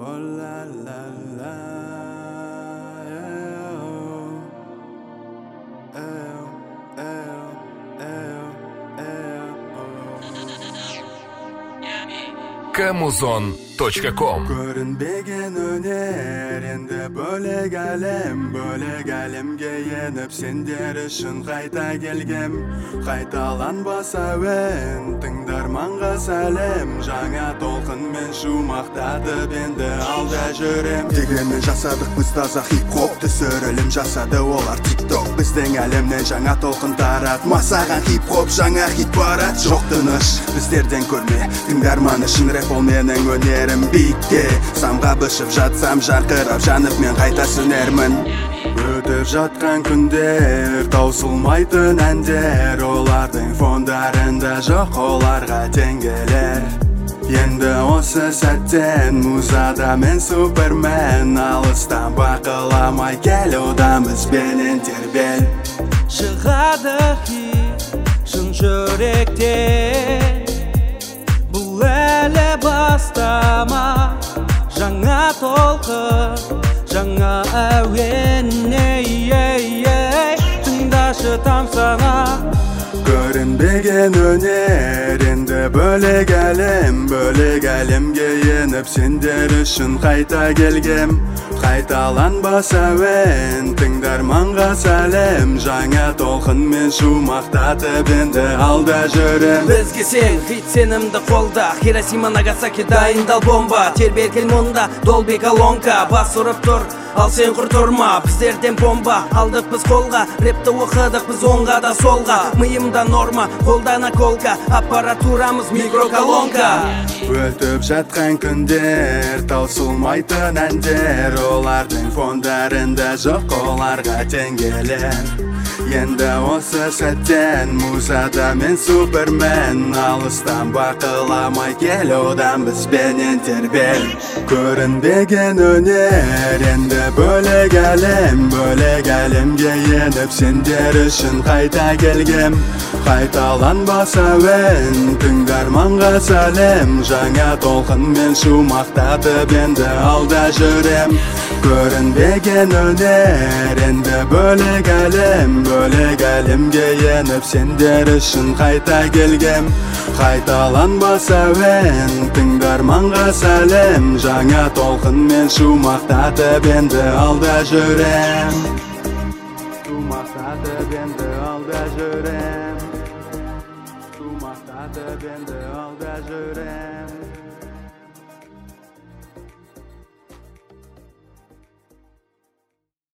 Oh la la la, Kamuzon.com Көрінбеген өнер енді бөлек әлемге еніп сендер үшін қайта келгем. Қайталанбас әуен тыңдарманға сәлем, жаңа толқынмен шумақтатып енді алда жүрем. Дегенмен жасадық біз таза хип-хоп, түсірілім жасады олар тик-ток. Біздің әлемнен жаңа толқын таратмасаған хип-хоп жаңа хит барат. Жоқ тыныш біздерден көрме, тыңдарман үшін рэп ол менің өнерім биікке. Самға бішіп жатсам жарқырап жанып мен қайта сөнермін. Өтіп жатқан күндер таусылмайтын әндер, олардың фондарында жоқ оларға тең-келер. Енді осы сәттен музада мен супермен, алыстан бақыламай кел одан бізбенен тербел. Шығады хит шын жүректен, бұл әлі бастама, жаңа толқын, жаңа әуен. Тыңдашы тамсана. Көрінбеген өнер енді бөлек әлемге еніп сендер үшін қайта келгем. Қайталанбас әуен тыңдарманға сәлем, жаңа толқынмен шумақтатып енді алда жүрем. Бізге сен хит сенімді қолда, Хиросима Нагасаки дайындал бомба. Тербелген мұнда Долби колонка, бас ұрып тұр, ал сен құр тұрма. Біздерден бомба алдық біз қолға, рэпті оқыдық біз оңға да солға. Миымда норма, қолдана колка, аппаратурамыз микроколонка. Өтіп жатқан күндер таусылмайтын әндер, олардың фондарында жоқ оларға тең-келер. Енді осы сәттен музада мен супермен, алыстан бақыламай кел одан бізбенен тербел. Көрінбеген өнер енді бөлек әлемге еніп сендер үшін қайта келгем. Қайталанбас әуен тыңдарманға сәлем, жаңа толқынмен шумақтатып енді алда жүрем. Көрінбеген өнер енді бөлек әлемге еніп сендер үшін қайта келгем. Қайталанбас әуен тыңдарманға сәлем, жаңа толқынмен шумақтатып енді алда жүрем. Шумақтатып енді алда жүрем. Шумақтатып енді алда жүрем.